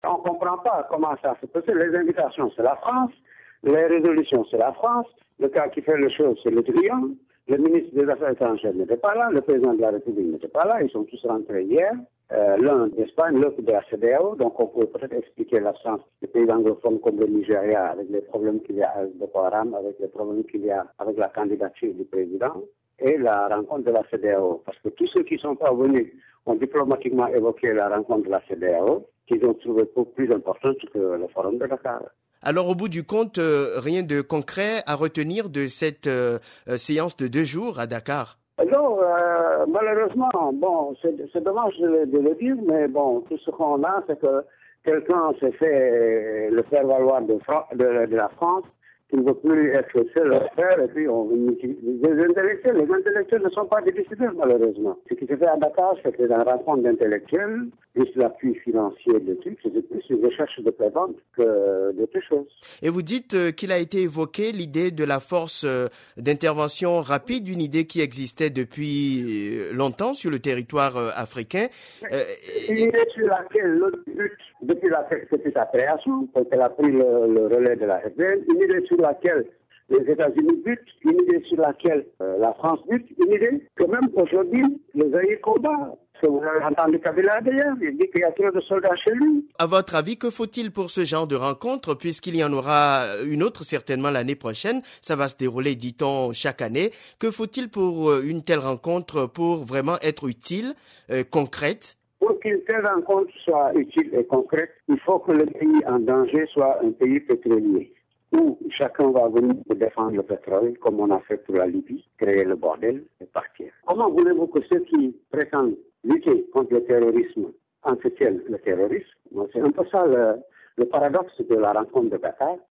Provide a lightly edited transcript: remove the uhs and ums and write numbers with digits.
On ne comprend pas comment ça se passe. Les invitations, c'est la France. Les résolutions, c'est la France. Le cas qui fait les choses, c'est le Triangle. Le ministre des Affaires étrangères n'était pas là. Le président de la République n'était pas là. Ils sont tous rentrés hier. L'un d'Espagne, l'autre de la CEDEAO. Donc, on peut peut-être expliquer l'absence des pays anglophones comme le Nigeria avec les problèmes qu'il y a avec Boko Haram, avec les problèmes qu'il y a avec la candidature du président et la rencontre de la CEDEAO. Parce que tous ceux qui ne sont pas venus ont diplomatiquement évoqué la rencontre de la CEDEAO, qu'ils ont trouvé beaucoup plus importante que le forum de Dakar. Alors, au bout du compte, rien de concret à retenir de cette séance de 2 jours à Dakar? Non, malheureusement, bon, c'est dommage de le dire, mais bon, tout ce qu'on a, c'est que quelqu'un s'est fait le faire valoir de la France, qui ne veut plus être seul à faire, et puis les intellectuels ne sont pas des décideurs, malheureusement. Ce qui se fait à Dakar, c'est que dans la rencontre d'intellectuels, plus l'appui financier de trucs, c'est plus une recherche de plaisante que d'autres choses. Et vous dites qu'il a été évoqué l'idée de la force d'intervention rapide, une idée qui existait depuis longtemps sur le territoire africain. Une idée sur laquelle l'autre but, depuis sa création, quand elle a pris le relais de la FDL, une idée sur laquelle les États-Unis butent, une idée sur laquelle la France bute, une idée que même aujourd'hui, les alliés combattent. Vous avez entendu Kabila d'ailleurs, il dit qu'il y a trop de soldats chez lui. À votre avis, que faut-il pour ce genre de rencontre, puisqu'il y en aura une autre certainement l'année prochaine? Ça va se dérouler, dit-on, chaque année. Que faut-il pour une telle rencontre pour vraiment être utile, concrète? Pour qu'une telle rencontre soit utile et concrète, il faut que le pays en danger soit un pays pétrolier, où chacun va venir pour défendre le pétrole, comme on a fait pour la Libye, créer le bordel et partir. Comment voulez-vous que ceux qui prétendent lutter contre le terrorisme entretiennent le terrorisme? C'est un peu ça le paradoxe de la rencontre de Dakar.